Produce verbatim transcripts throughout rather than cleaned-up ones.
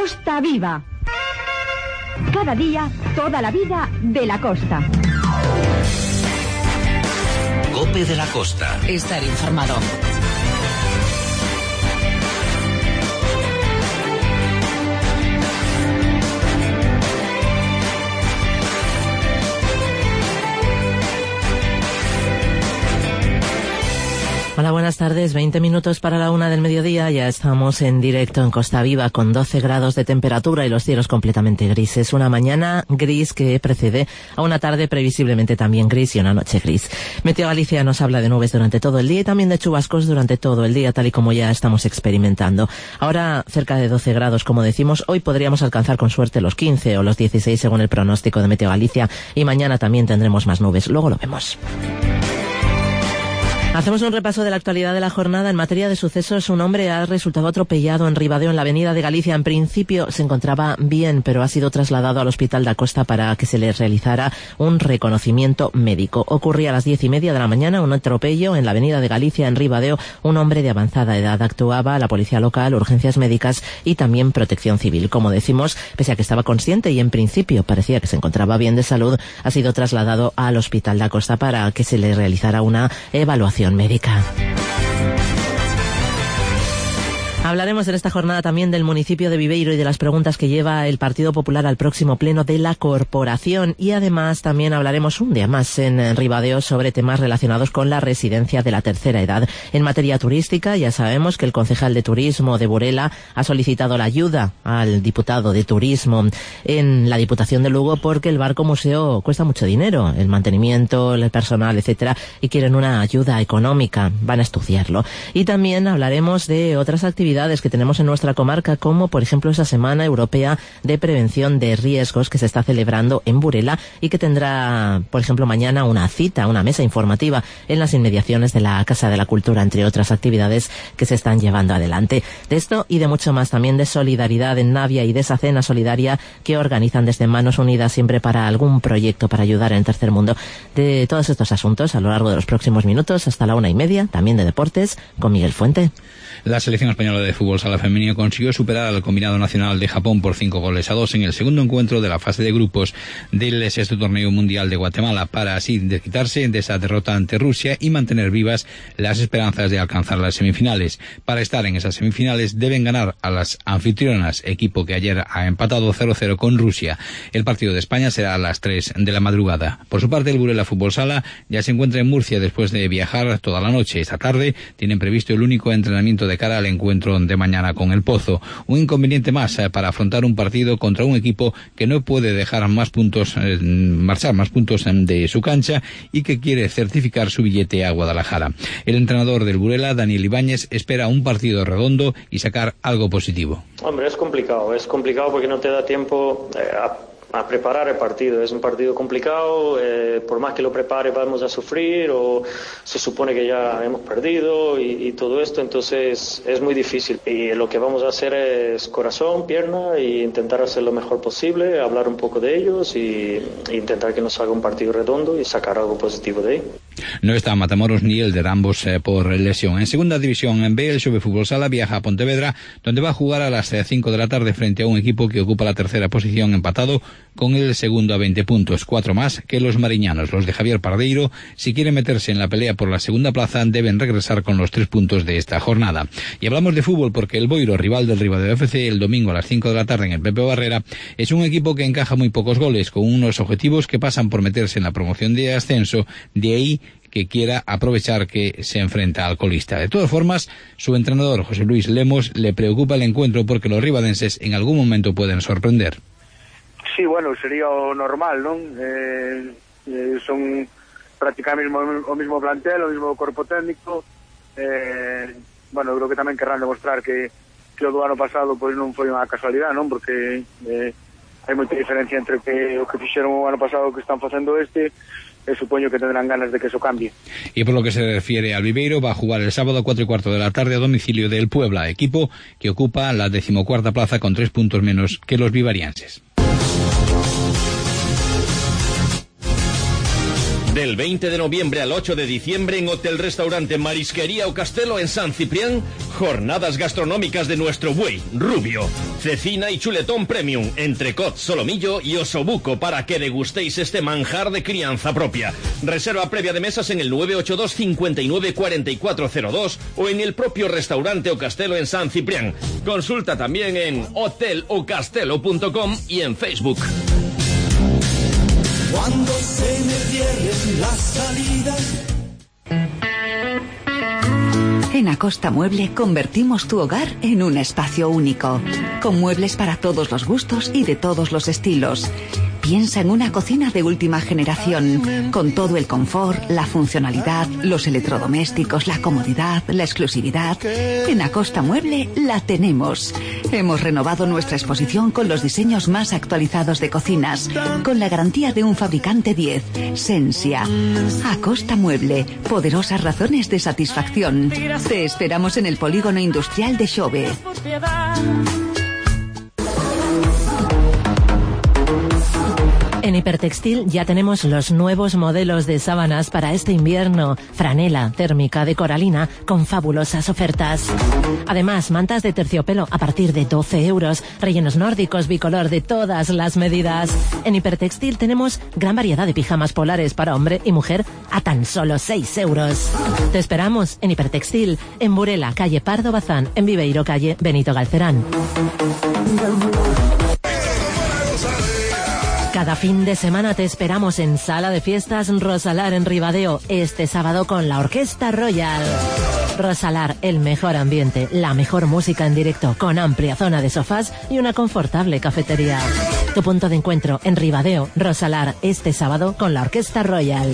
Costa Viva. Cada día, toda la vida de la costa. COPE de la Costa. Estar informado. Hola, buenas tardes. veinte minutos para la una del mediodía. Ya estamos en directo en Costa Viva con doce grados de temperatura y los cielos completamente grises. Una mañana gris que precede a una tarde previsiblemente también gris y una noche gris. Meteo Galicia nos habla de nubes durante todo el día y también de chubascos durante todo el día, tal y como ya estamos experimentando. Ahora cerca de doce grados, como decimos. Hoy podríamos alcanzar con suerte los quince o los dieciséis según el pronóstico de Meteo Galicia, y mañana también tendremos más nubes. Luego lo vemos. Hacemos un repaso de la actualidad de la jornada. En materia de sucesos, un hombre ha resultado atropellado en Ribadeo, en la avenida de Galicia. En principio se encontraba bien, pero ha sido trasladado al Hospital da Costa para que se le realizara un reconocimiento médico. Ocurría a las diez y media de la mañana un atropello en la avenida de Galicia, en Ribadeo. Un hombre de avanzada edad actuaba la policía local, urgencias médicas y también protección civil. Como decimos, pese a que estaba consciente y en principio parecía que se encontraba bien de salud, ha sido trasladado al Hospital da Costa para que se le realizara una evaluación médica. Hablaremos en esta jornada también del municipio de Viveiro y de las preguntas que lleva el Partido Popular al próximo pleno de la corporación, y además también hablaremos un día más en Ribadeo sobre temas relacionados con la residencia de la tercera edad. En materia turística, ya sabemos que el concejal de turismo de Burela ha solicitado la ayuda al diputado de turismo en la Diputación de Lugo porque el barco museo cuesta mucho dinero, el mantenimiento, el personal, etcétera, y quieren una ayuda económica. Van a estudiarlo. Y también hablaremos de otras actividades que tenemos en nuestra comarca, como por ejemplo esa Semana Europea de Prevención de Riesgos que se está celebrando en Burela y que tendrá, por ejemplo, mañana una cita, una mesa informativa en las inmediaciones de la Casa de la Cultura, entre otras actividades que se están llevando adelante. De esto y de mucho más, también de solidaridad en Navia y de esa cena solidaria que organizan desde Manos Unidas siempre para algún proyecto para ayudar en el tercer mundo. De todos estos asuntos a lo largo de los próximos minutos hasta la una y media, también de deportes, con Miguel Fuente. La selección española de fútbol sala femenino consiguió superar al combinado nacional de Japón por cinco goles a dos en el segundo encuentro de la fase de grupos del sexto torneo mundial de Guatemala, para así desquitarse de esa derrota ante Rusia y mantener vivas las esperanzas de alcanzar las semifinales. Para estar en esas semifinales deben ganar a las anfitrionas, equipo que ayer ha empatado cero cero con Rusia. El partido de España será a las tres de la madrugada. Por su parte, el Burela Fútbol Sala ya se encuentra en Murcia después de viajar toda la noche. Esta tarde tienen previsto el único entrenamiento de de cara al encuentro de mañana con el Pozo. Un inconveniente más eh, para afrontar un partido contra un equipo que no puede dejar más puntos, eh, marchar más puntos de su cancha y que quiere certificar su billete a Guadalajara. El entrenador del Burela, Daniel Ibáñez, espera un partido redondo y sacar algo positivo. Hombre, es complicado, es complicado porque no te da tiempo eh, a a preparar el partido. Es un partido complicado, eh, por más que lo prepare vamos a sufrir o se supone que ya hemos perdido y, y todo esto, entonces es muy difícil. Y lo que vamos a hacer es corazón, pierna e intentar hacer lo mejor posible, hablar un poco de ellos y, e intentar que nos salga un partido redondo y sacar algo positivo de ahí. No está Matamoros ni Elder, ambos eh, por lesión. En segunda división en B, el Xove Fútbol Sala viaja a Pontevedra, donde va a jugar a las cinco de la tarde frente a un equipo que ocupa la tercera posición, empatado con el segundo a veinte puntos, cuatro más que los mariñanos. Los de Javier Pardeiro, si quieren meterse en la pelea por la segunda plaza, deben regresar con los tres puntos de esta jornada. Y hablamos de fútbol porque el Boiro, rival del Ribadeo F C, el domingo a las cinco de la tarde en el Pepe Barrera, es un equipo que encaja muy pocos goles, con unos objetivos que pasan por meterse en la promoción de ascenso, de ahí que quiera aprovechar que se enfrenta al colista. De todas formas, su entrenador, José Luis Lemos, le preocupa el encuentro porque los ribadenses en algún momento pueden sorprender. Sí, bueno, sería o normal, non? Eh, eh, son prácticamente o mismo, o mismo plantel, o mismo corpo técnico. Eh, bueno, creo que tamén querrán demostrar que, que o do ano pasado pois non foi unha casualidade, non? Porque eh, hai moita diferencia entre que o que fixeron o ano pasado que están facendo este, e supoño que tendrán ganas de que eso cambie. Y por lo que se refiere al Viveiro, va a jugar el sábado a cuatro y cuarto de la tarde a domicilio del Puebla, equipo que ocupa la decimocuarta plaza con tres puntos menos que los vivarienses. Del veinte de noviembre al ocho de diciembre en Hotel Restaurante Marisquería o Castelo en San Ciprián, jornadas gastronómicas de nuestro buey, rubio, cecina y chuletón premium, entrecot, solomillo y osobuco para que degustéis este manjar de crianza propia. Reserva previa de mesas en el nueve ocho dos, cincuenta y nueve, cuarenta y cuatro cero dos o en el propio Restaurante o Castelo en San Ciprián. Consulta también en hotel o castelo punto com y en Facebook. Cuando se me cierren las salidas. En Acosta Mueble convertimos tu hogar en un espacio único, con muebles para todos los gustos y de todos los estilos. Piensa en una cocina de última generación, con todo el confort, la funcionalidad, los electrodomésticos, la comodidad, la exclusividad. En Acosta Mueble la tenemos. Hemos renovado nuestra exposición con los diseños más actualizados de cocinas, con la garantía de un fabricante diez, Sensia. Acosta Mueble, poderosas razones de satisfacción. Te esperamos en el polígono industrial de Xove. En Hipertextil ya tenemos los nuevos modelos de sábanas para este invierno. Franela térmica de coralina con fabulosas ofertas. Además, mantas de terciopelo a partir de doce euros. Rellenos nórdicos bicolor de todas las medidas. En Hipertextil tenemos gran variedad de pijamas polares para hombre y mujer a tan solo seis euros. Te esperamos en Hipertextil, en Burela, calle Pardo Bazán, en Viveiro, calle Benito Galcerán. Cada fin de semana te esperamos en Sala de Fiestas Rosalar en Ribadeo, este sábado con la Orquesta Royal. Rosalar, el mejor ambiente, la mejor música en directo, con amplia zona de sofás y una confortable cafetería. Tu punto de encuentro en Ribadeo, Rosalar, este sábado con la Orquesta Royal.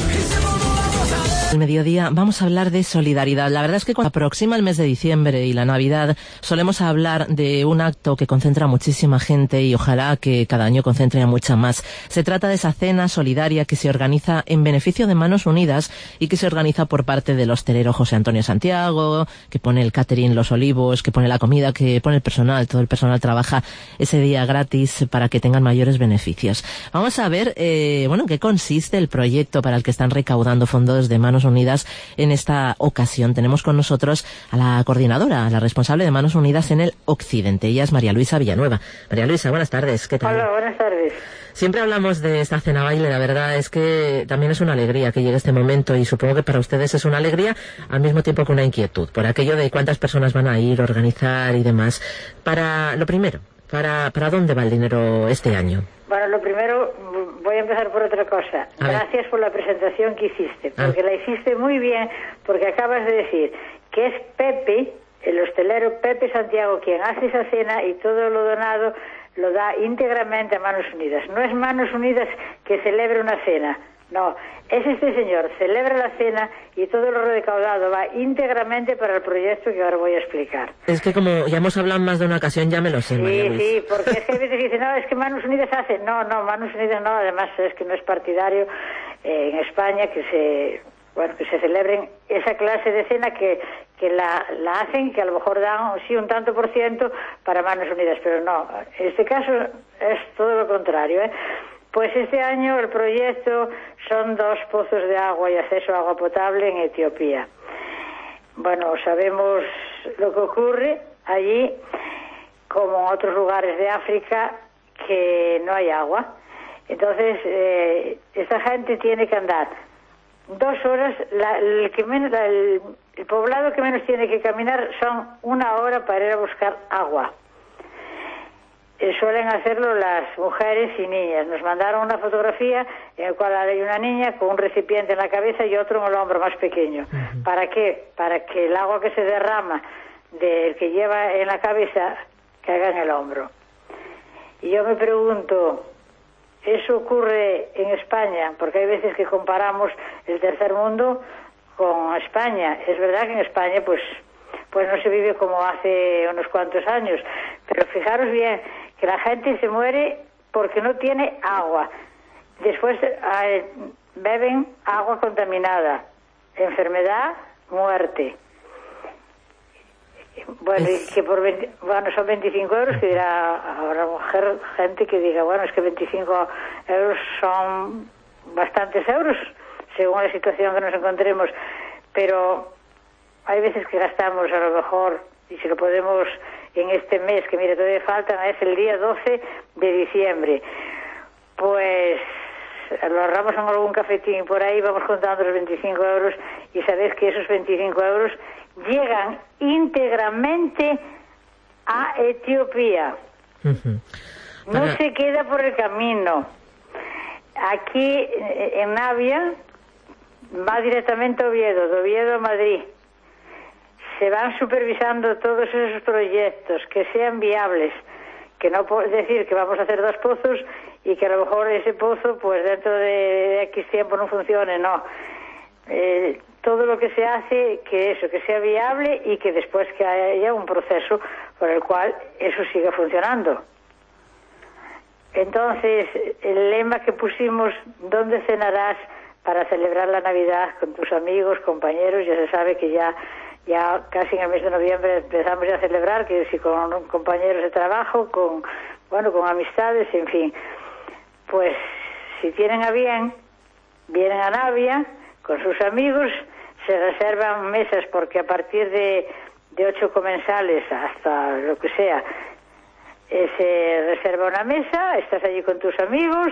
Al mediodía vamos a hablar de solidaridad. La verdad es que cuando aproxima el mes de diciembre y la Navidad solemos hablar de un acto que concentra a muchísima gente y ojalá que cada año concentre a mucha más. Se trata de esa cena solidaria que se organiza en beneficio de Manos Unidas y que se organiza por parte del hostelero José Antonio Santiago, que pone el catering Los Olivos, que pone la comida, que pone el personal. Todo el personal trabaja ese día gratis para que tengan mayores beneficios. Vamos a ver, eh, bueno, en qué consiste el proyecto para el que están recaudando fondos de Manos Unidas. En esta ocasión tenemos con nosotros a la coordinadora, a la responsable de Manos Unidas en el Occidente. Ella es María Luisa Villanueva. María Luisa, buenas tardes. ¿Qué tal? Hola, buenas tardes. Siempre hablamos de esta cena baile, la verdad es que también es una alegría que llegue este momento y supongo que para ustedes es una alegría al mismo tiempo que una inquietud, por aquello de cuántas personas van a ir, organizar y demás. Para lo primero, ¿para, para dónde va el dinero este año? Bueno, lo primero, voy a empezar por otra cosa. A Gracias ver. por la presentación que hiciste, Ah. porque la hiciste muy bien, porque acabas de decir que es Pepe, el hostelero Pepe Santiago, quien hace esa cena y todo lo donado lo da íntegramente a Manos Unidas. No es Manos Unidas que celebre una cena, no. Es este señor, celebra la cena y todo lo recaudado va íntegramente para el proyecto que ahora voy a explicar. Es que como ya hemos hablado en más de una ocasión, ya me lo sé, María Sí, Luisa. sí, porque es que a veces dicen, no, es que Manos Unidas hace. No, no, Manos Unidas no, además es que no es partidario eh, en España que se, bueno, que se celebren esa clase de cena que, que la, la hacen, que a lo mejor dan, sí, un tanto por ciento para Manos Unidas, pero no, en este caso es todo lo contrario, ¿eh? Pues este año el proyecto son dos pozos de agua y acceso a agua potable en Etiopía. Bueno, sabemos lo que ocurre allí, como en otros lugares de África, que no hay agua. Entonces, eh, esta gente tiene que andar dos horas, la, el, que menos, la, el, el poblado que menos tiene que caminar son una hora para ir a buscar agua. Eh, suelen hacerlo las mujeres y niñas. Nos mandaron una fotografía en la cual hay una niña con un recipiente en la cabeza y otro en el hombro más pequeño. Uh-huh. ¿Para qué? Para que el agua que se derrama del que lleva en la cabeza caiga en el hombro. Y yo me pregunto, ¿eso ocurre en España? Porque hay veces que comparamos el tercer mundo con España. Es verdad que en España pues, pues no se vive como hace unos cuantos años, pero fijaros bien que la gente se muere porque no tiene agua. Después eh, beben agua contaminada, enfermedad, muerte. Bueno, y que por veinte, bueno, son veinticinco euros, que dirá, habrá mujer, gente que diga, bueno, es que veinticinco euros son bastantes euros. según la situación que nos encontremos, pero hay veces que gastamos a lo mejor, y si lo podemos en este mes, que mire, todavía faltan, es el día doce de diciembre, pues lo ahorramos en algún cafetín por ahí, vamos contando los veinticinco euros, y sabéis que esos veinticinco euros llegan íntegramente a Etiopía. Uh-huh. No Para... se queda por el camino. Aquí en Navia va directamente a Oviedo, de Oviedo a Madrid. Se van supervisando todos esos proyectos que sean viables, que no puedo decir que vamos a hacer dos pozos y que a lo mejor ese pozo pues dentro de X tiempo no funcione, no. Eh, todo lo que se hace, que eso, que sea viable y que después que haya un proceso por el cual eso siga funcionando. Entonces, el lema que pusimos, ¿dónde cenarás para celebrar la Navidad con tus amigos, compañeros? Ya se sabe que ya ya casi en el mes de noviembre empezamos ya a celebrar, que si con compañeros de trabajo, con bueno, con amistades, en fin. Pues si tienen a bien, vienen a Navia con sus amigos, se reservan mesas, porque a partir de, de ocho comensales hasta lo que sea, eh, se reserva una mesa, estás allí con tus amigos,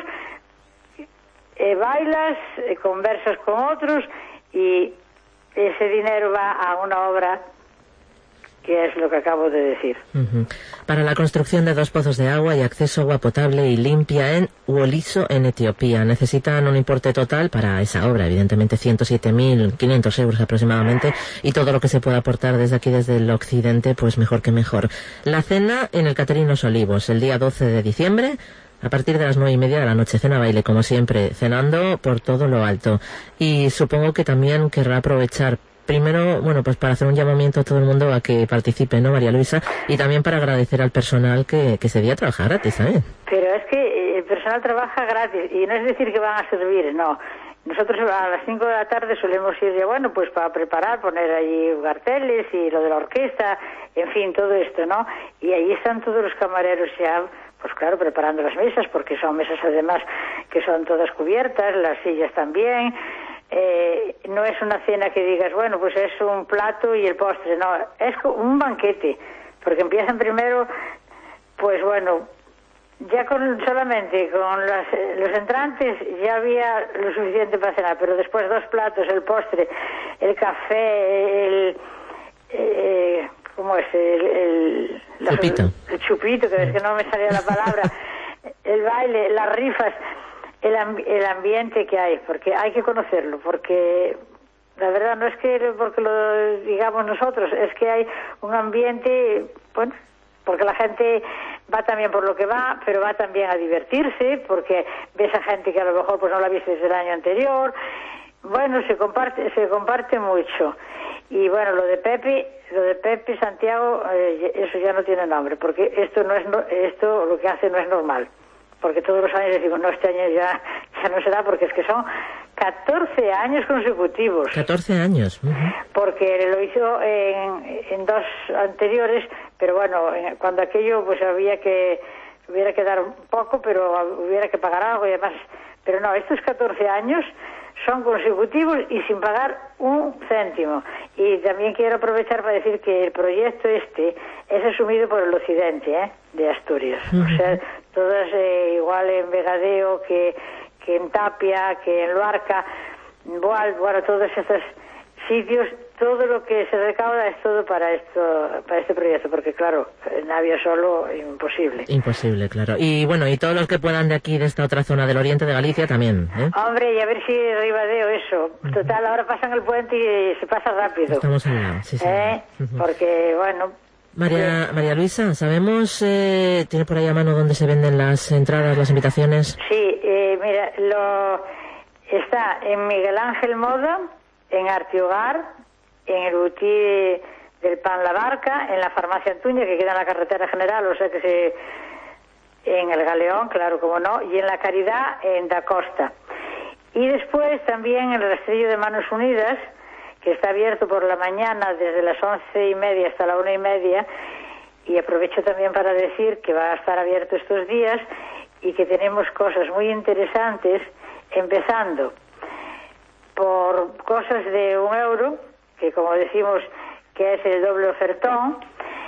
eh, bailas, eh, conversas con otros, y ese dinero va a una obra que es lo que acabo de decir. Uh-huh. Para la construcción de dos pozos de agua y acceso a agua potable y limpia en Woliso, en Etiopía. Necesitan un importe total para esa obra, evidentemente ciento siete mil quinientos euros aproximadamente, y todo lo que se pueda aportar desde aquí, desde el occidente, pues mejor que mejor. La cena en el Caterinos Olivos, el día doce de diciembre, a partir de las nueve y media de la noche. Cena baile, como siempre, cenando por todo lo alto. Y supongo que también querrá aprovechar primero, bueno, pues para hacer un llamamiento a todo el mundo a que participe, ¿no, María Luisa? Y también para agradecer al personal que, que ese día trabaja gratis, ¿sabes? Pero es que el personal trabaja gratis, y no es decir que van a servir, no. Nosotros a las cinco de la tarde solemos ir ya, bueno, pues para preparar, poner allí carteles y lo de la orquesta, en fin, todo esto, ¿no? Y ahí están todos los camareros ya, pues claro, preparando las mesas, porque son mesas además que son todas cubiertas, las sillas también. Eh, no es una cena que digas, bueno, pues es un plato y el postre, no, es un banquete, porque empiezan primero, pues bueno, ya con solamente con las, los entrantes ya había lo suficiente para cenar, pero después dos platos, el postre, el café, el eh, ¿cómo es? El, el, la, chupito. el chupito, que es que no me salía la palabra, el baile, las rifas, el, el ambiente que hay, porque hay que conocerlo, porque la verdad no es que porque lo digamos nosotros, es que hay un ambiente, bueno, porque la gente va también por lo que va, pero va también a divertirse, porque ves a gente que a lo mejor pues no la viste desde el año anterior. Bueno, se comparte se comparte mucho. Y bueno, lo de Pepe, lo de Pepe Santiago, eh, eso ya no tiene nombre, porque esto no es no, esto lo que hace no es normal. Porque todos los años decimos, no, este año ya, ya no se da, porque es que son catorce años consecutivos. catorce años. Uh-huh. Porque lo hizo en, en dos anteriores, pero bueno, cuando aquello pues había que, hubiera que dar un poco, pero hubiera que pagar algo y demás. Pero no, estos catorce años son consecutivos y sin pagar un céntimo. Y también quiero aprovechar para decir que el proyecto este es asumido por el occidente, ¿eh?, de Asturias. Uh-huh. O sea, todas eh, igual en Vegadeo que, que en Tapia, que en Luarca, igual, bueno, todos estos sitios, todo lo que se recauda es todo para esto, para este proyecto, porque claro, Navia solo, imposible. Imposible, claro. Y bueno, y todos los que puedan de aquí, de esta otra zona del oriente de Galicia también, ¿eh? Hombre, y a ver si Ribadeo eso. Uh-huh. Total, ahora pasan el puente y se pasa rápido. Estamos al lado, sí, sí. ¿Eh? Uh-huh. Porque, bueno... María, María Luisa, ¿sabemos, eh, tiene por ahí a mano dónde se venden las entradas, las invitaciones? Sí, eh, mira, lo está en Miguel Ángel Moda, en Arte Hogar, en el Butí del Pan La Barca, en la Farmacia Antuña, que queda en la carretera general, o sea que se... en el Galeón, claro, como no, y en la Caridad, en Da Costa. Y después también en el Rastrillo de Manos Unidas, que está abierto por la mañana desde las once y media hasta la una y media, y aprovecho también para decir que va a estar abierto estos días y que tenemos cosas muy interesantes, empezando por cosas de un euro, que como decimos que es el doble ofertón,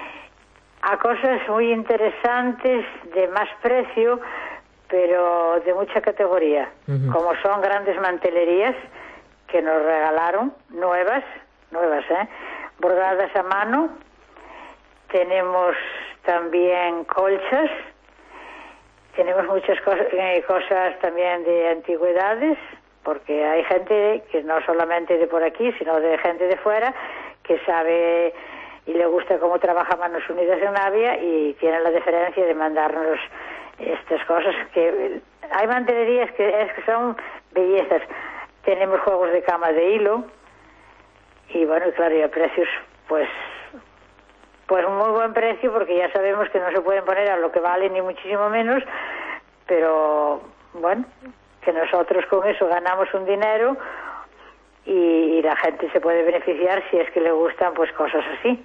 a cosas muy interesantes de más precio, pero de mucha categoría, uh-huh. como son grandes mantelerías que nos regalaron, nuevas, nuevas, ¿eh? bordadas a mano. Tenemos también colchas, tenemos muchas cosas, eh, cosas también de antigüedades, porque hay gente que no solamente de por aquí, sino de gente de fuera, que sabe y le gusta cómo trabaja Manos Unidas en Navia y tiene la deferencia de mandarnos estas cosas. Que hay mantelerías que, es que son bellezas. Tenemos juegos de cama de hilo y bueno, claro, y a precios pues pues muy buen precio, porque ya sabemos que no se pueden poner a lo que vale ni muchísimo menos, pero bueno, que nosotros con eso ganamos un dinero y, y la gente se puede beneficiar si es que le gustan pues cosas así.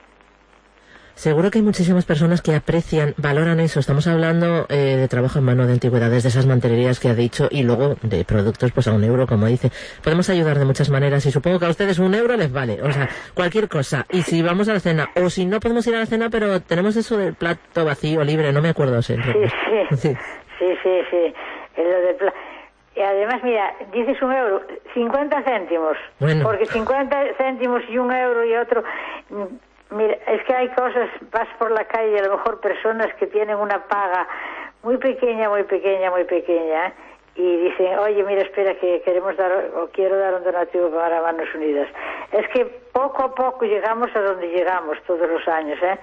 Seguro que hay muchísimas personas que aprecian, valoran eso. Estamos hablando eh, de trabajo en mano, de antigüedades, de esas mantelerías que ha dicho, y luego de productos pues a un euro, como dice. Podemos ayudar de muchas maneras y supongo que a ustedes un euro les vale. O sea, cualquier cosa. Y si vamos a la cena, o si no podemos ir a la cena, pero tenemos eso del plato vacío, libre, no me acuerdo siempre. Sí, sí, sí, sí, sí, sí. Es lo del plato. Y además, mira, dices un euro, cincuenta céntimos. Bueno. Porque cincuenta céntimos y un euro y otro... Mira, es que hay cosas, vas por la calle, a lo mejor personas que tienen una paga muy pequeña, muy pequeña, muy pequeña, y dicen, oye, mira, espera, que queremos dar, o quiero dar un donativo para Manos Unidas. Es que poco a poco llegamos a donde llegamos todos los años, ¿eh?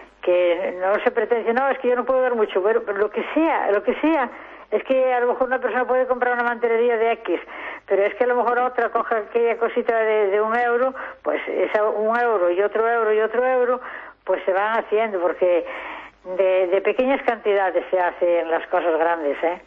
Que no se pretende, no, es que yo no puedo dar mucho, pero lo que sea, lo que sea. Es que a lo mejor una persona puede comprar una mantelería de X, pero es que a lo mejor otra coja aquella cosita de, de un euro, pues esa un euro y otro euro y otro euro, pues se van haciendo, porque de, de pequeñas cantidades se hacen las cosas grandes, ¿eh?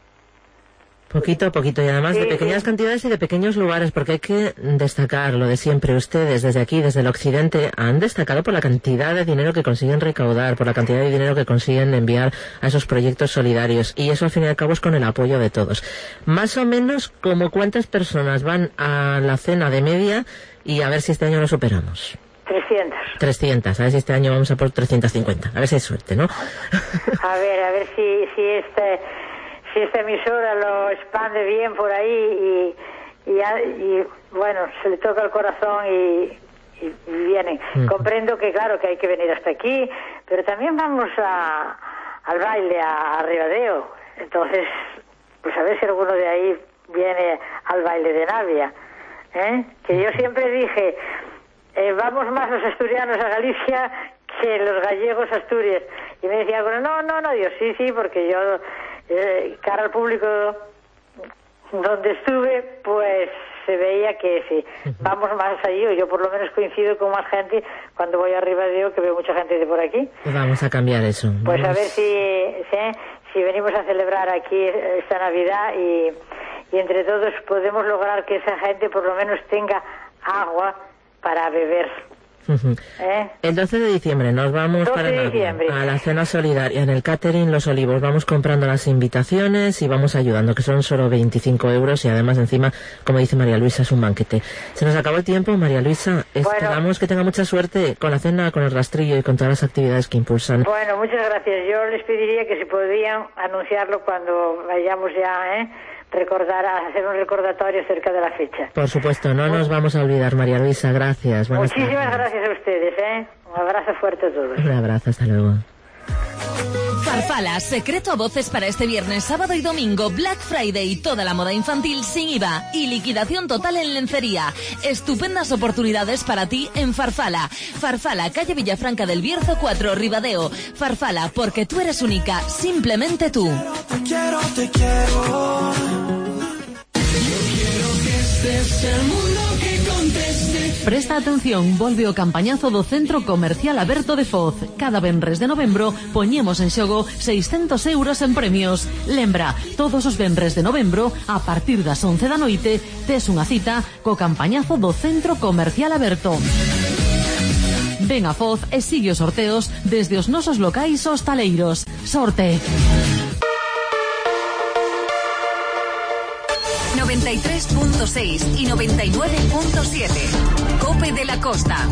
Poquito a poquito, y además sí, de pequeñas sí. cantidades y de pequeños lugares, porque hay que destacar lo de siempre. Ustedes, desde aquí, desde el occidente, han destacado por la cantidad de dinero que consiguen recaudar, por la cantidad de dinero que consiguen enviar a esos proyectos solidarios, y eso al fin y al cabo es con el apoyo de todos. Más o menos, como cuántas personas van a la cena de media, y a ver si este año lo superamos. trescientas. trescientas, a ver si este año vamos a por trescientas cincuenta, a ver si hay suerte, ¿no? A ver, a ver si, si este... si esta emisora lo expande bien por ahí y, y, y bueno, se le toca el corazón y, y, y vienen. Mm. Comprendo que claro que hay que venir hasta aquí, pero también vamos a, al baile a, a Ribadeo. Entonces, pues a ver si alguno de ahí viene al baile de Navia, ¿eh? Que yo siempre dije, eh, vamos más los asturianos a Galicia que los gallegos a Asturias. Y me decía, bueno, no, no, no, Dios, sí, sí, porque yo... Eh, cara al público donde estuve, pues se veía que sí, vamos más allí, o yo por lo menos coincido con más gente cuando voy a Ribadeo, que veo mucha gente de por aquí. Vamos a cambiar eso. Pues vamos. A ver si, si, si venimos a celebrar aquí esta Navidad y, y entre todos podemos lograr que esa gente por lo menos tenga agua para beber. Uh-huh. ¿Eh? El doce de diciembre nos vamos para Navia, a la cena solidaria en el catering Los Olivos. Vamos comprando las invitaciones y vamos ayudando, que son solo veinticinco euros, y además encima, como dice María Luisa, es un banquete. Se nos acabó el tiempo, María Luisa. Esperamos bueno, que tenga mucha suerte con la cena, con el rastrillo y con todas las actividades que impulsan. Bueno, muchas gracias. Yo les pediría que si podían anunciarlo cuando vayamos ya, ¿eh? recordar, hacer un recordatorio cerca de la fecha. Por supuesto, no nos vamos a olvidar, María Luisa, gracias. Buenas Muchísimas tardes. gracias a ustedes, ¿eh? Un abrazo fuerte a todos. Un abrazo, hasta luego. Farfala, secreto a voces para este viernes, sábado y domingo, Black Friday, toda la moda infantil sin I V A y liquidación total en lencería. Estupendas oportunidades para ti en Farfala. Farfala, calle Villafranca del Bierzo cuatro, Ribadeo. Farfala, porque tú eres única, simplemente tú. Te quiero, te quiero. Yo quiero que estés el mundo que conteste. Presta atención, volve o campañazo do Centro Comercial Aberto de Foz. Cada venres de novembro poñemos en xogo seiscentos euros en premios. Lembra, todos os venres de novembro, a partir das once da noite, tes unha cita co campañazo do Centro Comercial Aberto. Ven a Foz e sigue os sorteos desde os nosos locais hostaleiros. Sorte! noventa y tres punto seis y noventa y nueve punto siete. Cope de la Costa.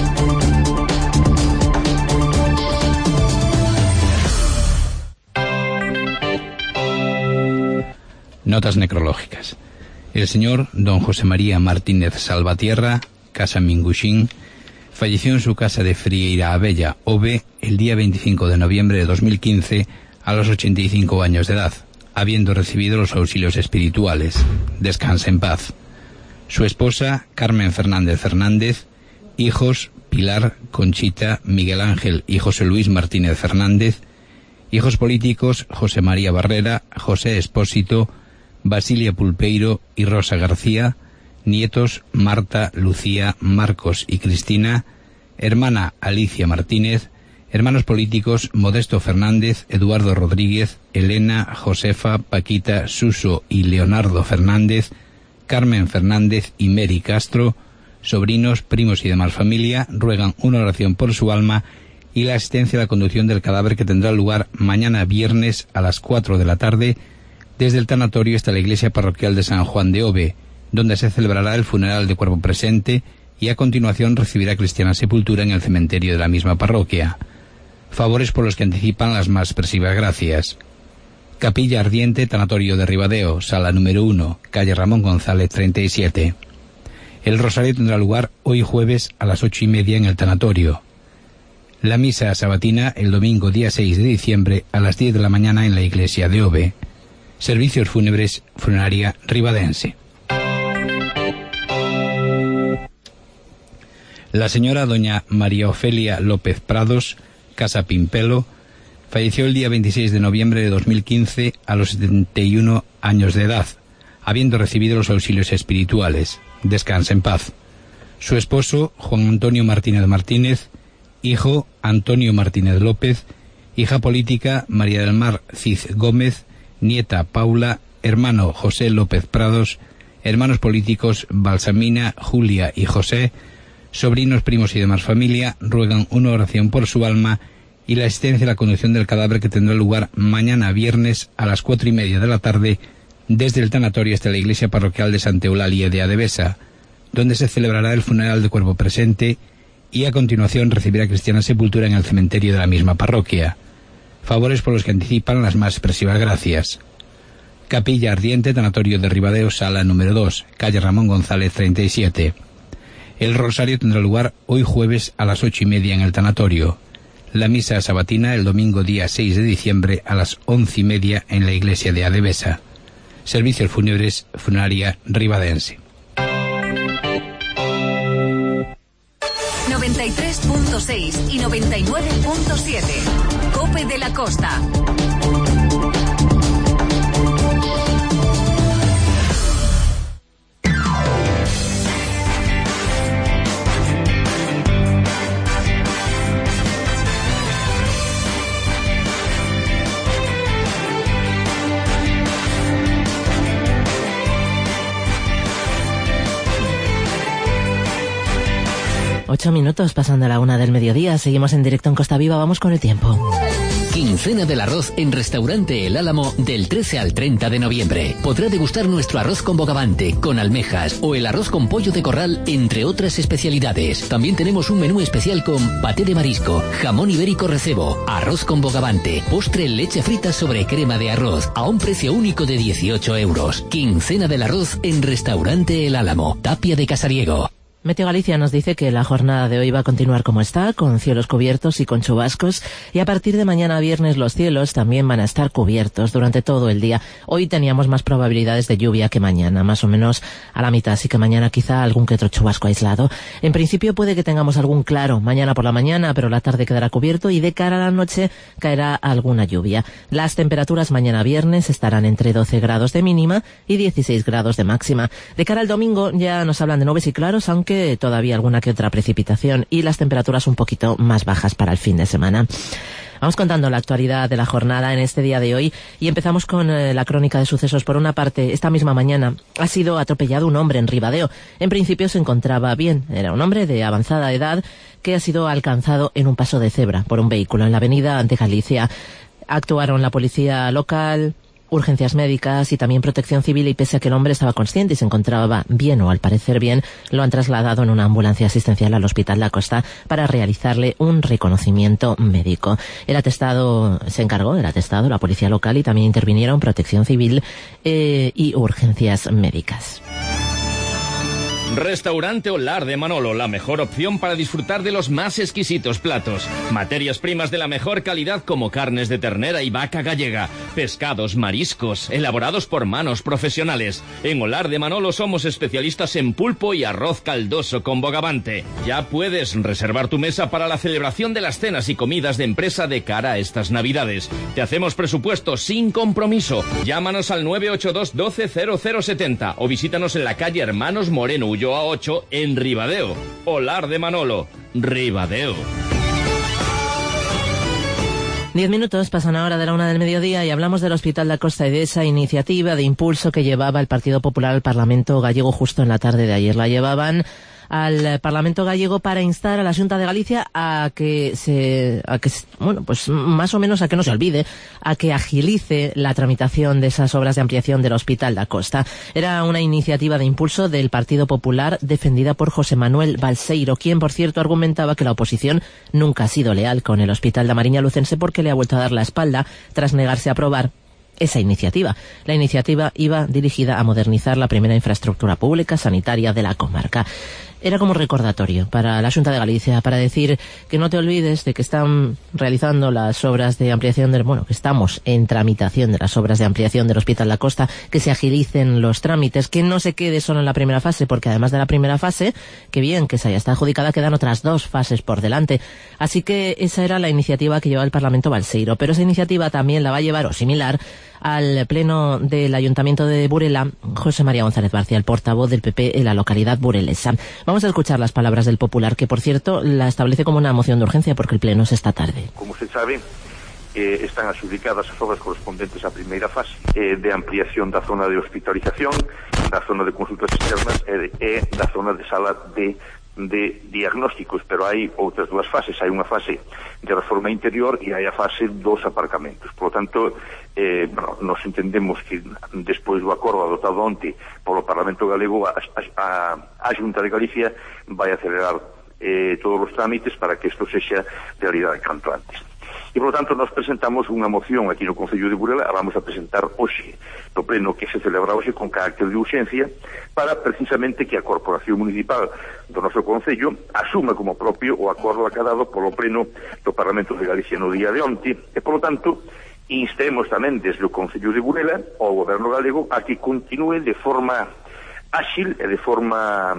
Notas necrológicas. El señor don José María Martínez Salvatierra, casa Minguxín, falleció en su casa de Frieira Abella, Ove, el día veinticinco de noviembre de dos mil quince, a los ochenta y cinco años de edad, habiendo recibido los auxilios espirituales. Descanse en paz. Su esposa, Carmen Fernández Fernández, hijos, Pilar, Conchita, Miguel Ángel y José Luis Martínez Fernández, hijos políticos, José María Barrera, José Espósito, Basilia Pulpeiro y Rosa García, nietos, Marta, Lucía, Marcos y Cristina, hermana Alicia Martínez, hermanos políticos, Modesto Fernández, Eduardo Rodríguez, Elena, Josefa, Paquita, Suso y Leonardo Fernández, Carmen Fernández y Mary Castro, sobrinos, primos y demás familia, ruegan una oración por su alma y la asistencia a la conducción del cadáver, que tendrá lugar mañana viernes a las cuatro de la tarde desde el tanatorio hasta la iglesia parroquial de San Juan de Ove, donde se celebrará el funeral de cuerpo presente y a continuación recibirá cristiana sepultura en el cementerio de la misma parroquia. Favores por los que anticipan las más expresivas gracias. Capilla Ardiente, tanatorio de Ribadeo, sala número uno, calle Ramón González treinta y siete. El rosario tendrá lugar hoy jueves a las ocho y media en el tanatorio. La misa sabatina el domingo día seis de diciembre a las diez de la mañana en la iglesia de Ove. Servicios fúnebres, funeraria ribadense. La señora doña María Ofelia López Prados, casa Pimpelo, falleció el día veintiséis de noviembre de dos mil quince a los setenta y uno años de edad, habiendo recibido los auxilios espirituales. Descansa en paz. Su esposo, Juan Antonio Martínez Martínez, hijo, Antonio Martínez López, hija política, María del Mar Cid Gómez, nieta, Paula, hermano, José López Prados, hermanos políticos, Balsamina, Julia y José, sobrinos, primos y demás familia, ruegan una oración por su alma y la asistencia a la conducción del cadáver, que tendrá lugar mañana viernes a las cuatro y media de la tarde desde el tanatorio hasta la iglesia parroquial de Santa Eulalia de Adevesa, donde se celebrará el funeral de cuerpo presente y a continuación recibirá cristiana sepultura en el cementerio de la misma parroquia. Favores por los que anticipan las más expresivas gracias. Capilla Ardiente, tanatorio de Ribadeo, sala número dos, calle Ramón González treinta y siete. El rosario tendrá lugar hoy jueves a las ocho y media en el tanatorio. La misa sabatina el domingo día seis de diciembre a las once y media en la iglesia de Adevesa. Servicios fúnebres, funeraria ribadense. noventa y tres punto seis y noventa y nueve punto siete. Cope de la Costa. Ocho minutos pasando a la una del mediodía. Seguimos en directo en Costa Viva. Vamos con el tiempo. Quincena del arroz en Restaurante El Álamo del trece al treinta de noviembre. Podrá degustar nuestro arroz con bogavante, con almejas o el arroz con pollo de corral, entre otras especialidades. También tenemos un menú especial con paté de marisco, jamón ibérico recebo, arroz con bogavante, postre leche frita sobre crema de arroz, a un precio único de dieciocho euros. Quincena del arroz en Restaurante El Álamo, Tapia de Casariego. Meteo Galicia nos dice que la jornada de hoy va a continuar como está, con cielos cubiertos y con chubascos, y a partir de mañana viernes los cielos también van a estar cubiertos durante todo el día. Hoy teníamos más probabilidades de lluvia que mañana, más o menos a la mitad, así que mañana quizá algún que otro chubasco aislado. En principio puede que tengamos algún claro mañana por la mañana, pero la tarde quedará cubierto y de cara a la noche caerá alguna lluvia. Las temperaturas mañana viernes estarán entre doce grados de mínima y dieciséis grados de máxima. De cara al domingo ya nos hablan de nubes y claros, aunque que todavía alguna que otra precipitación, y las temperaturas un poquito más bajas para el fin de semana. Vamos contando la actualidad de la jornada en este día de hoy y empezamos con eh, la crónica de sucesos. Por una parte, esta misma mañana ha sido atropellado un hombre en Ribadeo. En principio se encontraba bien, era un hombre de avanzada edad que ha sido alcanzado en un paso de cebra por un vehículo en la avenida de Galicia. Actuaron la policía local, urgencias médicas y también protección civil, y pese a que el hombre estaba consciente y se encontraba bien, o al parecer bien, lo han trasladado en una ambulancia asistencial al Hospital La Costa para realizarle un reconocimiento médico. El atestado se encargó, el atestado, la policía local, y también intervinieron protección civil eh, y urgencias médicas. Restaurante Olar de Manolo, la mejor opción para disfrutar de los más exquisitos platos. Materias primas de la mejor calidad como carnes de ternera y vaca gallega, pescados, mariscos, elaborados por manos profesionales. En Olar de Manolo somos especialistas en pulpo y arroz caldoso con bogavante. Ya puedes reservar tu mesa para la celebración de las cenas y comidas de empresa de cara a estas Navidades. Te hacemos presupuesto sin compromiso. Llámanos al nueve ocho dos doce cero cero setenta o visítanos en la calle Hermanos Moreno Ulloa ocho en Ribadeo. Olar de Manolo, Ribadeo. Diez minutos pasan ahora de la una del mediodía y hablamos del Hospital La Costa y de esa iniciativa de impulso que llevaba el Partido Popular al Parlamento gallego justo en la tarde de ayer. La llevaban al Parlamento gallego para instar a la Xunta de Galicia a que se, a que, bueno, pues más o menos a que no se olvide, a que agilice la tramitación de esas obras de ampliación del Hospital da Costa. Era una iniciativa de impulso del Partido Popular defendida por José Manuel Balseiro, quien, por cierto, argumentaba que la oposición nunca ha sido leal con el Hospital da Mariña Lucense porque le ha vuelto a dar la espalda tras negarse a aprobar esa iniciativa. La iniciativa iba dirigida a modernizar la primera infraestructura pública sanitaria de la comarca. Era como recordatorio para la Xunta de Galicia, para decir que no te olvides de que están realizando las obras de ampliación del, bueno, que estamos en tramitación de las obras de ampliación del Hospital La Costa, que se agilicen los trámites, que no se quede solo en la primera fase, porque además de la primera fase, que bien, que se haya estado adjudicada, quedan otras dos fases por delante. Así que esa era la iniciativa que llevaba el Parlamento Balseiro, pero esa iniciativa también la va a llevar, o similar, al pleno del Ayuntamiento de Burela, José María González Barcia, el portavoz del P P en la localidad burelesa. Vamos a escuchar las palabras del Popular, que por cierto la establece como una moción de urgencia porque el pleno es esta tarde. Como se sabe, eh, están adjudicadas as obras correspondentes á primeira fase eh, de ampliación da zona de hospitalización, da zona de consultas externas e, e da zona de sala de de diagnósticos, pero hai outras dúas fases. Hai unha fase de reforma interior e hai a fase dos aparcamentos. Por lo tanto, eh, bueno, nos entendemos que despois do acordo adoptado onte polo Parlamento Galego, a, a, a Xunta de Galicia vai acelerar eh, todos os trámites para que isto sexa realidade canto antes. E, por lo tanto, nos presentamos unha moción aquí no Concello de Burela, a vamos a presentar hoxe no pleno que se celebra hoxe con carácter de urxencia, para precisamente que a Corporación Municipal do noso Concello asuma como propio o acordo acadado polo pleno do Parlamento de Galicia no día de onte, e, por lo tanto, instemos tamén desde o Concello de Burela ao Goberno galego a que continúe de forma áxil e de forma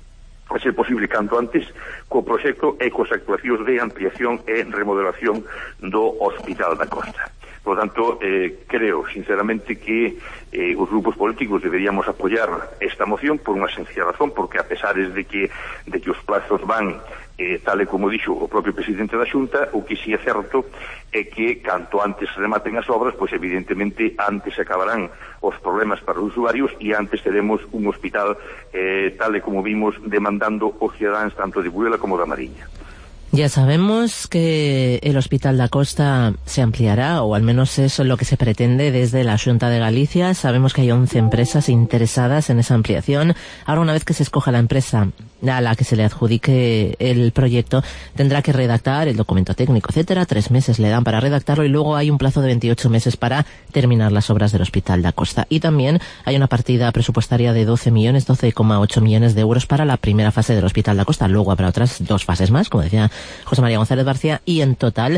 a ser posible canto antes co proxecto e cos actuacións de ampliación e remodelación do Hospital da Costa. Por lo tanto, eh, creo sinceramente que eh, os grupos políticos deberíamos apoiar esta moción por unha sencilla razón, porque a pesar de que, de que os plazos van eh, tal e como dixo o propio presidente da Xunta, o que si é certo é que canto antes rematen as obras, pois evidentemente antes acabarán os problemas para os usuarios e antes teremos un hospital eh, tal e como vimos demandando os cidadáns tanto de Burela como da Mariña. Ya sabemos que el Hospital da Costa se ampliará, o al menos eso es lo que se pretende desde la Xunta de Galicia. Sabemos que hay once empresas interesadas en esa ampliación. Ahora, una vez que se escoja la empresa a la que se le adjudique el proyecto, tendrá que redactar el documento técnico, etcétera. Tres meses le dan para redactarlo y luego hay un plazo de veintiocho meses para terminar las obras del Hospital da Costa. Y también hay una partida presupuestaria de doce millones, doce coma ocho millones de euros para la primera fase del Hospital da Costa. Luego habrá otras dos fases más, como decía José María González Barcia, y en total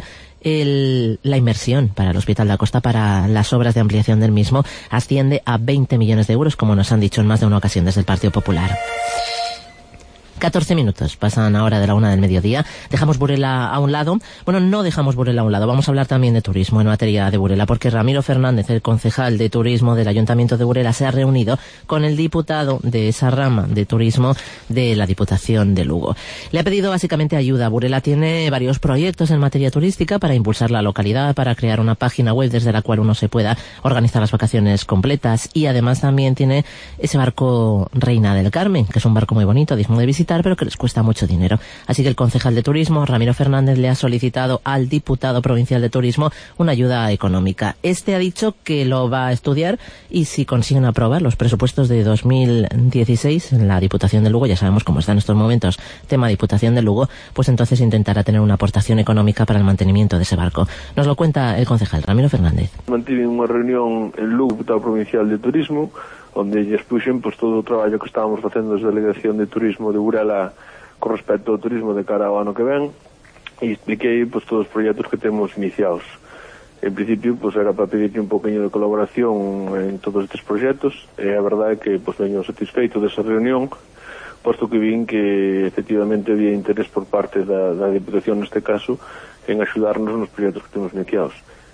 el, la inversión para el Hospital da Costa, para las obras de ampliación del mismo, asciende a veinte millones de euros, como nos han dicho en más de una ocasión desde el Partido Popular. catorce minutos pasan ahora de la una del mediodía. Dejamos Burela a un lado. Bueno, no dejamos Burela a un lado. Vamos a hablar también de turismo en materia de Burela, porque Ramiro Fernández, el concejal de turismo del Ayuntamiento de Burela, se ha reunido con el diputado de esa rama de turismo de la Diputación de Lugo. Le ha pedido básicamente ayuda. Burela tiene varios proyectos en materia turística para impulsar la localidad, para crear una página web desde la cual uno se pueda organizar las vacaciones completas, y además también tiene ese barco Reina del Carmen, que es un barco muy bonito, digno de visitar, montar, pero que les cuesta mucho dinero. Así que el concejal de Turismo, Ramiro Fernández, le ha solicitado al diputado provincial de Turismo una ayuda económica. Este ha dicho que lo va a estudiar y si consiguen aprobar los presupuestos de dos mil dieciséis en la Diputación de Lugo, ya sabemos cómo está en estos momentos, tema Diputación de Lugo, pues entonces intentará tener una aportación económica para el mantenimiento de ese barco. Nos lo cuenta el concejal Ramiro Fernández. Mantive unha reunión en Lugo, diputado provincial de Turismo, onde lle expuxen pues, todo o traballo que estábamos facendo desde a Delegación de Turismo de Burela con respecto ao turismo de cara ao ano que ven, e expliquei pues, todos os proxectos que temos iniciados. En principio, pues, era para pedirle un poquinho de colaboración en todos estes proxectos, e a verdade é que pues, veño satisfeito desa reunión, posto que vin que efectivamente había interés por parte da, da Diputación neste caso en axudarnos nos proxectos que temos iniciados.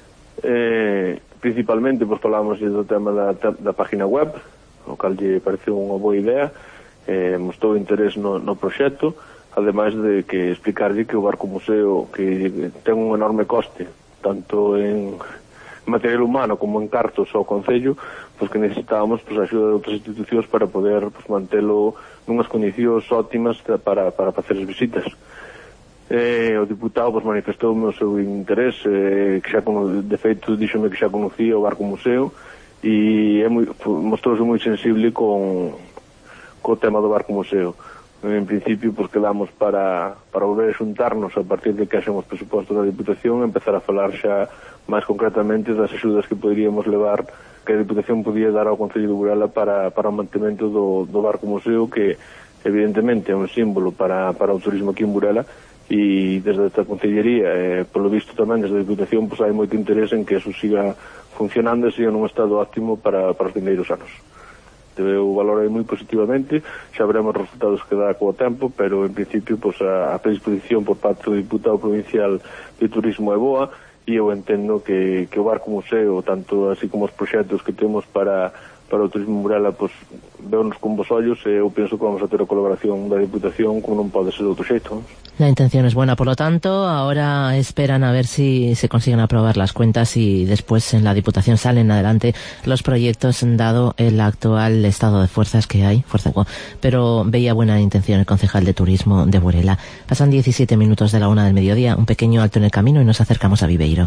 Eh, principalmente pues, falamos do tema da, da página web, o cal lle pareceu unha boa idea, eh, mostrou interés no, no proxecto, ademais de que explicarlle que o barco museo que ten un enorme coste tanto en material humano como en cartos ao Concello, pues que necesitábamos pues, a axuda de outras institucións para poder pues, mantelo nunhas condicións óptimas para, para facer as visitas. Eh, o diputado pues, manifestou o seu interés, eh, que xa de feito díxome que xa conocía o barco museo e é moi, mostrouse moi sensible con, co tema do barco museo. En principio, pues, quedamos para, para volver a xuntarnos a partir de que haxen os presupostos da Diputación, empezar a falar xa máis concretamente das axudas que poderíamos levar, que a Diputación podía dar ao Concello de Burela para, para o mantemento do, do barco museo, que evidentemente é un símbolo para, para o turismo aquí en Burela, e desde esta Concellería, eh, polo visto tamén desde a Diputación, pues, hai moito interés en que eso siga funcionando e siga nun estado óptimo para, para os vindeiros anos. Eu valorei moi positivamente, xa veremos os resultados que dá co tempo, pero en principio pues, a, a predisposición por parte do diputado provincial de Turismo é boa, e eu entendo que, que o barco museo, tanto así como os proxectos que temos para, para o turismo Burela, pues, veunos con vos ollos, e eu penso que vamos a ter a colaboración da Diputación como non pode ser de outro xeito. La intención es buena, por lo tanto, ahora esperan a ver si se consiguen aprobar las cuentas y después en la Diputación salen adelante los proyectos dado el actual estado de fuerzas que hay, fuerza, pero veía buena intención el concejal de Turismo de Burela. Pasan diecisiete minutos de la una del mediodía, un pequeño alto en el camino y nos acercamos a Viveiro.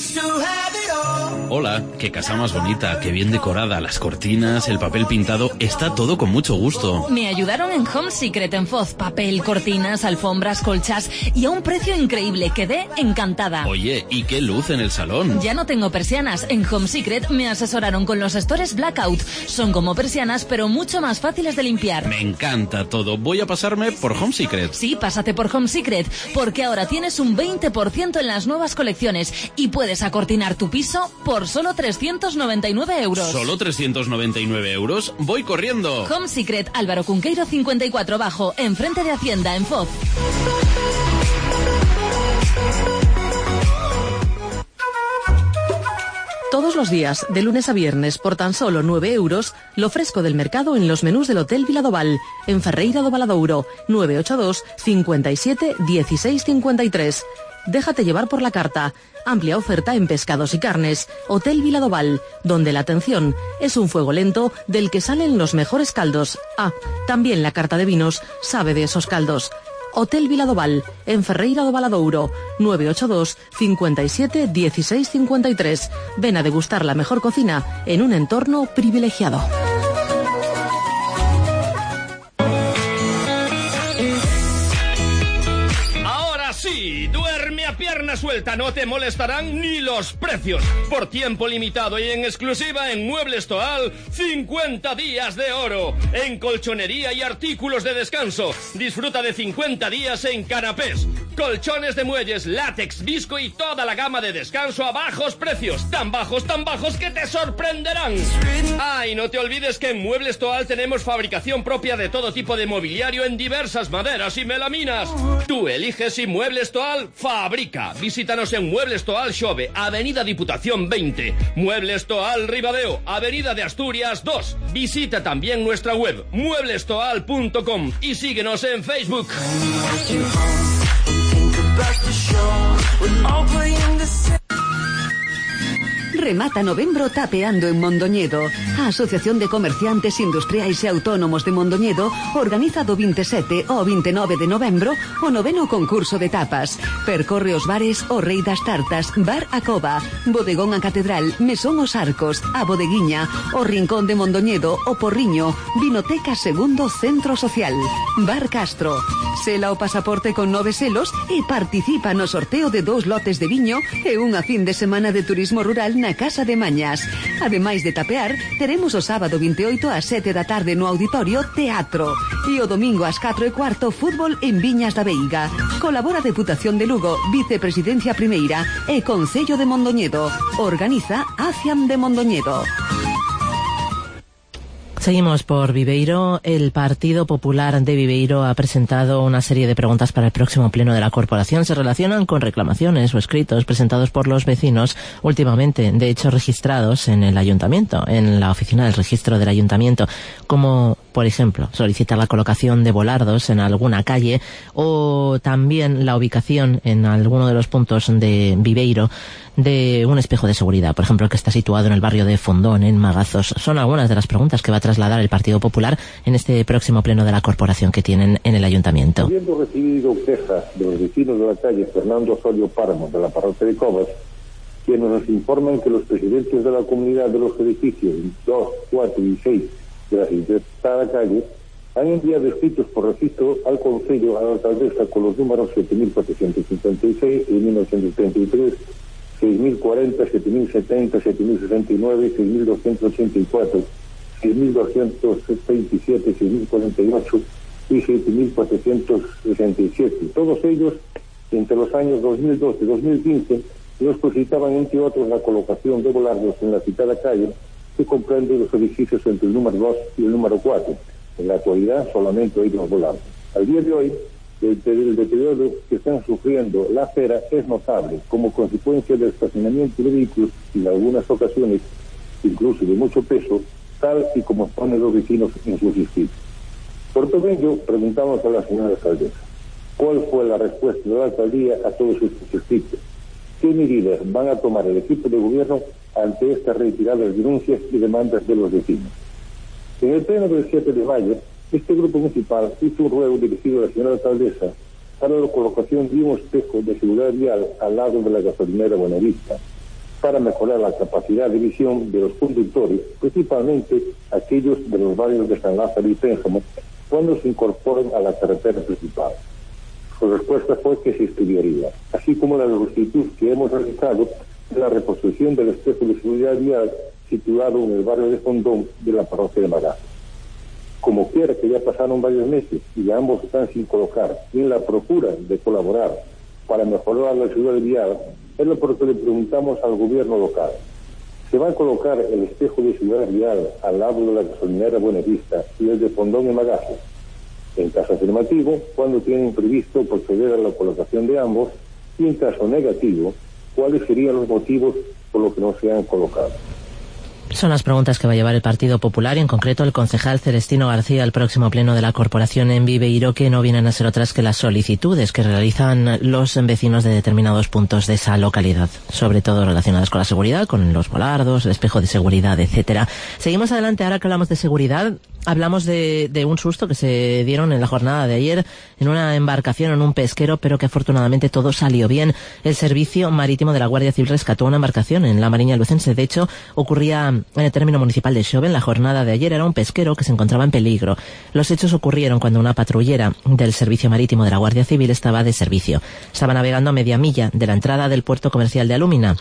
Hola, qué casa más bonita, qué bien decorada, las cortinas, el papel pintado, está todo con mucho gusto. Me ayudaron en Home Secret en Foz, papel, cortinas, alfombras, colchas y a un precio increíble, quedé encantada. Oye, ¿y qué luz en el salón? Ya no tengo persianas, en Home Secret me asesoraron con los stores Blackout, son como persianas pero mucho más fáciles de limpiar. Me encanta todo, voy a pasarme por Home Secret. Sí, pásate por Home Secret, porque ahora tienes un veinte por ciento en las nuevas colecciones y puedes acortinar tu piso por solo trescientos noventa y nueve euros. ¿Solo trescientos noventa y nueve euros? Voy corriendo. Home Secret, Álvaro Cunqueiro cincuenta y cuatro Bajo, enfrente de Hacienda, en Foz. Todos los días, de lunes a viernes, por tan solo nueve euros, lo fresco del mercado en los menús del Hotel Viladoval, en Ferreira do Valadouro, nueve ocho dos, cincuenta y siete, dieciséis cincuenta y tres. Déjate llevar por la carta. Amplia oferta en pescados y carnes. Hotel Viladoval, donde la atención es un fuego lento del que salen los mejores caldos. Ah, también la carta de vinos sabe de esos caldos. Hotel Viladoval, en Ferreira do Valadouro, nueve ocho dos, cincuenta y siete, dieciséis cincuenta y tres. Ven a degustar la mejor cocina en un entorno privilegiado. Sí, duerme a pierna suelta, no te molestarán ni los precios. Por tiempo limitado y en exclusiva en Muebles Toal, cincuenta días de oro. En colchonería y artículos de descanso. Disfruta de cincuenta días en canapés, colchones de muelles, látex, visco y toda la gama de descanso a bajos precios. Tan bajos, tan bajos que te sorprenderán. Ah, y no te olvides que en Muebles Toal tenemos fabricación propia de todo tipo de mobiliario en diversas maderas y melaminas. Tú eliges si Muebles Toal fabrica. Visítanos en Muebles Toal Xove, Avenida Diputación veinte. Muebles Toal Ribadeo, Avenida de Asturias dos. Visita también nuestra web, muebles toal punto com, y síguenos en Facebook. Remata novembro tapeando en Mondoñedo. A Asociación de Comerciantes Industriais e Autónomos de Mondoñedo organiza do veintisiete ao veintinueve de novembro o noveno concurso de tapas. Percorre os bares O Rei das Tartas, Bar A Cova, Bodegón a Catedral, Mesón Os Arcos, A Bodeguiña, o Rincón de Mondoñedo, o Porriño, Vinoteca Segundo Centro Social, Bar Castro. Sela o pasaporte con nove selos e participa no sorteo de dous lotes de viño e unha fin de semana de turismo rural na Casa de Mañas. Ademais de tapear, teremos o sábado veintioito ás sete da tarde no auditorio teatro e o domingo ás catro e cuarto fútbol en Viñas da Veiga. Colabora Deputación de Lugo, Vicepresidencia Primeira e Concello de Mondoñedo. Organiza ACIAM de Mondoñedo. Seguimos por Viveiro. El Partido Popular de Viveiro ha presentado una serie de preguntas para el próximo pleno de la corporación. Se relacionan con reclamaciones o escritos presentados por los vecinos últimamente, de hecho registrados en el ayuntamiento, en la oficina del registro del ayuntamiento, como por ejemplo solicitar la colocación de volardos en alguna calle o también la ubicación en alguno de los puntos de Viveiro de un espejo de seguridad, por ejemplo, que está situado en el barrio de Fondón, en Magazos. Son algunas de las preguntas que va a trasladar el Partido Popular en este próximo pleno de la corporación que tienen en el ayuntamiento. Habiendo recibido quejas de los vecinos de la calle Fernando Osorio Páramo de la parroquia de Cobas, quienes nos informan que los presidentes de la comunidad de los edificios dos, cuatro y seis de la citada calle han enviado escritos por registro al Concello, a la alcaldesa, con los números siete mil cuatrocientos cincuenta y seis, seis mil novecientos treinta y tres, seis mil cuarenta, siete mil setenta, siete mil sesenta y nueve, seis mil doscientos ochenta y cuatro, seis mil doscientos veintisiete, seis mil cuarenta y ocho y siete mil cuatrocientos sesenta y siete. Todos ellos, entre los años dos mil doce y dos mil quince, nos solicitaban, entre otros, la colocación de volardos en la citada calle, que comprende los edificios entre el número dos y el número cuatro. En la actualidad solamente hay dos volardos. Al día de hoy, el, el deterioro que están sufriendo la acera es notable, como consecuencia del estacionamiento de vehículos y en algunas ocasiones, incluso de mucho peso, tal y como ponen los vecinos en sus escritos. Por todo ello, preguntamos a la señora alcaldesa, ¿cuál fue la respuesta de la alcaldía a todos estos escritos? ¿Qué medidas van a tomar el equipo de gobierno ante estas retiradas denuncias y demandas de los vecinos? En el pleno del siete de mayo, este grupo municipal hizo un ruego dirigido a la señora alcaldesa para la colocación de un espejo de seguridad vial al lado de la gasolinera Buenavista, para mejorar la capacidad de visión de los conductores, principalmente aquellos de los barrios de San Lázaro y Pénjamo, cuando se incorporen a la carretera principal. Su respuesta fue que se estudiaría, así como la solicitud que hemos realizado de la reconstrucción del espejo de seguridad vial situado en el barrio de Fondón de la parroquia de Magazos. Como quiera que ya pasaron varios meses y ambos están sin colocar y en la procura de colaborar para mejorar la seguridad vial, es lo por que le preguntamos al gobierno local. ¿Se va a colocar el espejo de seguridad vial al lado de la gasolinera Buenavista y el de Fondón y Magazos? En caso afirmativo, ¿cuándo tienen previsto proceder a la colocación de ambos? Y en caso negativo, ¿cuáles serían los motivos por los que no se han colocado? Son las preguntas que va a llevar el Partido Popular y en concreto el concejal Celestino García al próximo pleno de la corporación en Viveiro, que no vienen a ser otras que las solicitudes que realizan los vecinos de determinados puntos de esa localidad, sobre todo relacionadas con la seguridad, con los volardos, el espejo de seguridad, etcétera. Seguimos adelante. Ahora que hablamos de seguridad, hablamos de, de un susto que se dieron en la jornada de ayer en una embarcación, en un pesquero, pero que afortunadamente todo salió bien. El Servicio Marítimo de la Guardia Civil rescató una embarcación en la Mariña Lucense. De hecho, ocurría en el término municipal de Xove. En la jornada de ayer era un pesquero que se encontraba en peligro. Los hechos ocurrieron cuando una patrullera del Servicio Marítimo de la Guardia Civil estaba de servicio. Estaba navegando a media milla de la entrada del puerto comercial de Alúmina.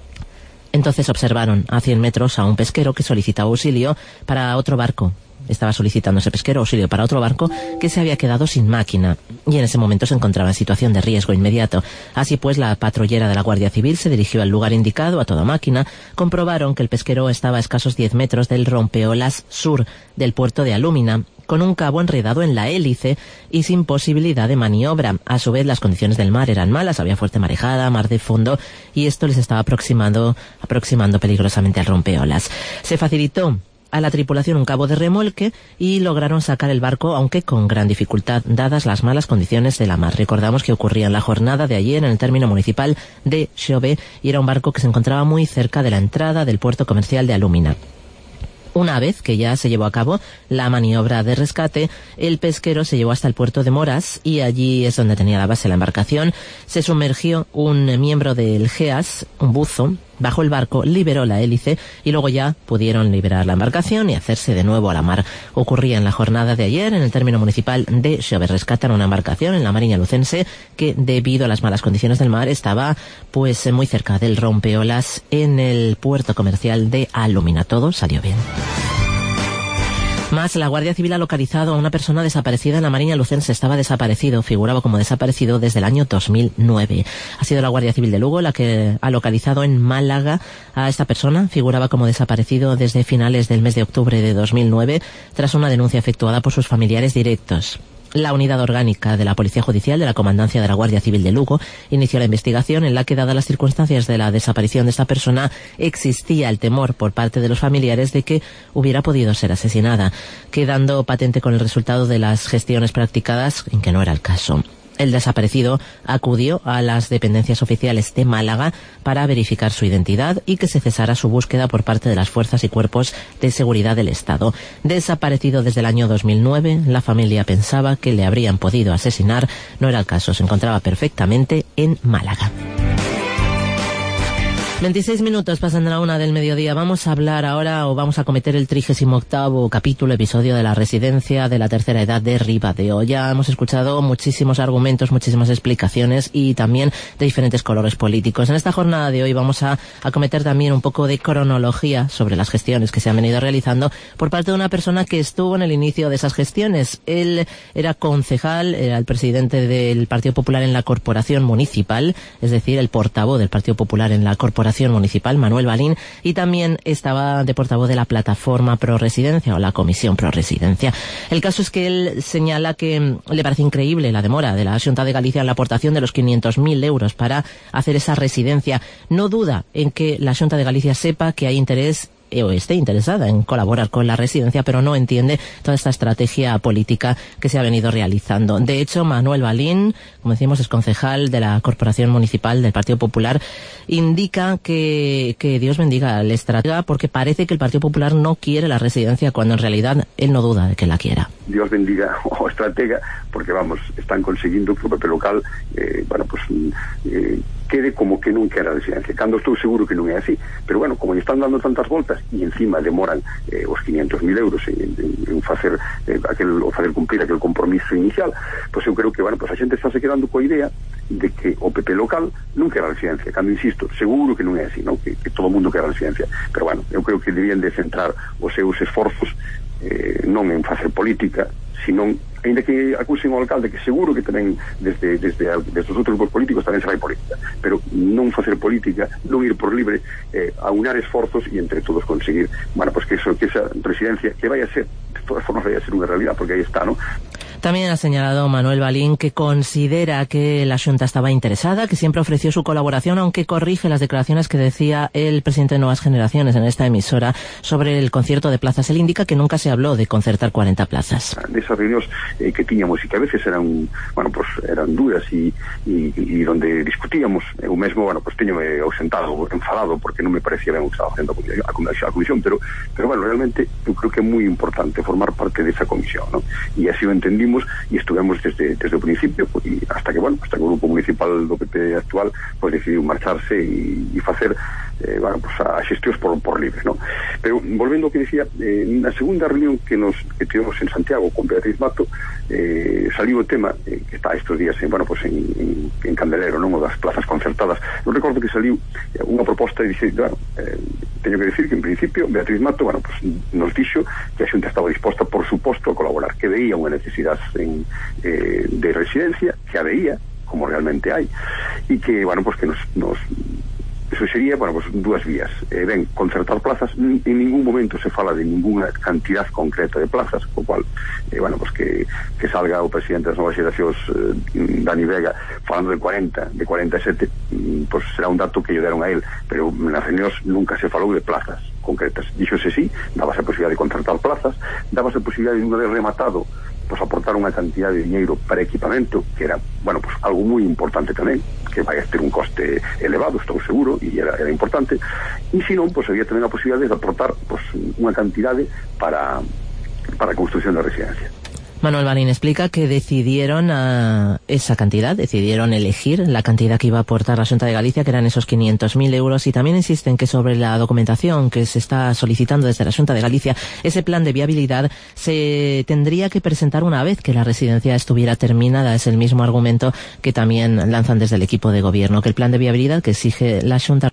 Entonces observaron a cien metros a un pesquero que solicitaba auxilio para otro barco. Estaba solicitando ese pesquero auxilio para otro barco que se había quedado sin máquina y en ese momento se encontraba en situación de riesgo inmediato. Así pues, la patrullera de la Guardia Civil se dirigió al lugar indicado a toda máquina. Comprobaron que el pesquero estaba a escasos diez metros del rompeolas sur del puerto de Alúmina, con un cabo enredado en la hélice y sin posibilidad de maniobra. A su vez, las condiciones del mar eran malas, había fuerte marejada, mar de fondo, y esto les estaba aproximando, aproximando peligrosamente al rompeolas. Se facilitó a la tripulación un cabo de remolque y lograron sacar el barco, aunque con gran dificultad, dadas las malas condiciones de la mar. Recordamos que ocurría en la jornada de ayer en el término municipal de Xove y era un barco que se encontraba muy cerca de la entrada del puerto comercial de Alúmina. Una vez que ya se llevó a cabo la maniobra de rescate, el pesquero se llevó hasta el puerto de Moras y allí es donde tenía la base la embarcación. Se sumergió un miembro del GEAS, un buzo, bajo el barco, liberó la hélice y luego ya pudieron liberar la embarcación y hacerse de nuevo a la mar. Ocurría en la jornada de ayer en el término municipal de Xove. Rescatan una embarcación en la Mariña Lucense que, debido a las malas condiciones del mar, estaba pues muy cerca del rompeolas en el puerto comercial de Alúmina. Todo salió bien. Más, la Guardia Civil ha localizado a una persona desaparecida en la Mariña Lucense. Estaba desaparecido, figuraba como desaparecido desde el año dos mil nueve. Ha sido la Guardia Civil de Lugo la que ha localizado en Málaga a esta persona. Figuraba como desaparecido desde finales del mes de octubre de dos mil nueve, tras una denuncia efectuada por sus familiares directos. La unidad orgánica de la Policía Judicial de la Comandancia de la Guardia Civil de Lugo inició la investigación en la que, dadas las circunstancias de la desaparición de esta persona, existía el temor por parte de los familiares de que hubiera podido ser asesinada, quedando patente con el resultado de las gestiones practicadas en que no era el caso. El desaparecido acudió a las dependencias oficiales de Málaga para verificar su identidad y que se cesara su búsqueda por parte de las fuerzas y cuerpos de seguridad del Estado. Desaparecido desde el año dos mil nueve, la familia pensaba que le habrían podido asesinar. No era el caso, se encontraba perfectamente en Málaga. veintiséis minutos pasan de la una del mediodía. Vamos a hablar ahora, o vamos a cometer el trigésimo octavo capítulo, episodio de la residencia de la tercera edad de Ribadeo. Ya hemos escuchado muchísimos argumentos, muchísimas explicaciones y también de diferentes colores políticos. En esta jornada de hoy vamos a acometer también un poco de cronología sobre las gestiones que se han venido realizando por parte de una persona que estuvo en el inicio de esas gestiones. Él era concejal, era el presidente del Partido Popular en la Corporación Municipal, es decir, el portavoz del Partido Popular en la Corporación Municipal, Manuel Balín, y también estaba de portavoz de la Plataforma Pro Residencia o la Comisión Pro Residencia. El caso es que él señala que le parece increíble la demora de la Xunta de Galicia en la aportación de los quinientos mil euros para hacer esa residencia. No duda en que la Xunta de Galicia sepa que hay interés o esté interesada en colaborar con la residencia, pero no entiende toda esta estrategia política que se ha venido realizando. De hecho, Manuel Balín, como decimos, es concejal de la Corporación Municipal del Partido Popular, indica que, que Dios bendiga al estratega, porque parece que el Partido Popular no quiere la residencia, cuando en realidad él no duda de que la quiera. Dios bendiga o estratega, porque vamos, están consiguiendo que o P P local eh, bueno, pues eh, quede como que nunca era residencia, cando estou seguro que non é así, pero bueno, como lle están dando tantas voltas e encima demoran eh, os quinientos mil euros en, en, en facer eh, aquel, o facer cumplir aquel compromiso inicial, pois eu creo que, bueno, pois a xente está se quedando coa idea de que o P P local nunca era residencia, cando insisto, seguro que non é así, non? Que, que todo o mundo quera residencia, pero bueno, eu creo que debían de centrar os seus esforzos eh, non en facer política, senón, ainda que acusen ao alcalde, que seguro que tamén desde, desde, desde os outros grupos políticos tamén se fai política, pero non facer política, non ir por libre, eh, aunar esforzos e entre todos conseguir, bueno, pues que, eso, que esa residencia que vaya a ser, de todas formas vaya a ser unha realidad, porque aí está, ¿no? También ha señalado Manuel Balín que considera que la Xunta estaba interesada, que siempre ofreció su colaboración, aunque corrige las declaraciones que decía el presidente de Nuevas Generaciones en esta emisora sobre el concierto de plazas. Él indica que nunca se habló de concertar cuarenta plazas. De esas reuniones eh, que tiñamos e que a veces eran, bueno, pues eran duras e, e, e donde discutíamos, eu mesmo, bueno, pues teñome ausentado, enfadado, porque non me parecía ben o que estaba facendo a, a, a comisión, pero, pero bueno, realmente eu creo que é moi importante formar parte desa comisión, ¿no? E así o entendimos y estuvimos desde, desde el principio y hasta que, bueno, hasta que el grupo municipal do P P actual pues decidiu marcharse y, y facer eh, bueno, pues a xestións por, por libre, ¿no? Pero volvendo ao que decía, eh, na segunda reunión que nos que tivemos en Santiago con Beatriz Mato, eh, saliu o tema eh, que está estes días en, bueno, pues en, en, en Candelero, non, o das plazas concertadas. Eu recordo que saliu eh, unha proposta e dice, bueno, eh, teño que decir que en principio Beatriz Mato, bueno, pues nos dixo que a Xunta estaba disposta, por suposto, a colaborar, que veía unha necesidade en, eh, de residencia, que a veía, como realmente hai, e que, bueno, pues que nos, nos eso sería, bueno, pues dúas vías. Eh, ben, concertar plazas, en ningún momento se fala de ninguna cantidad concreta de plazas, co cual, eh, bueno, pues que, que salga o presidente das novas xeracións, eh, Dani Vega, falando de cuarenta, de cuarenta e sete, pues será un dato que lle deron a él, pero nas reunións nunca se falou de plazas. concretas. Díxose sí, dábase a posibilidade de contratar plazas, dábase a posibilidade de unha vez rematado pues aportar unha cantidad de dinheiro para equipamento, que era, bueno, pues algo moi importante tamén, que vai a ter un coste elevado, estou seguro, e era, era importante, e se non, pues había tamén a posibilidade de aportar pues unha cantidade para, para a construcción da residencia. Manuel Marín explica que decidieron uh, esa cantidad, decidieron elegir la cantidad que iba a aportar la Xunta de Galicia, que eran esos quinientos mil euros, y también insisten que sobre la documentación que se está solicitando desde la Xunta de Galicia, ese plan de viabilidad se tendría que presentar una vez que la residencia estuviera terminada. Es el mismo argumento que también lanzan desde el equipo de gobierno, que el plan de viabilidad que exige la Xunta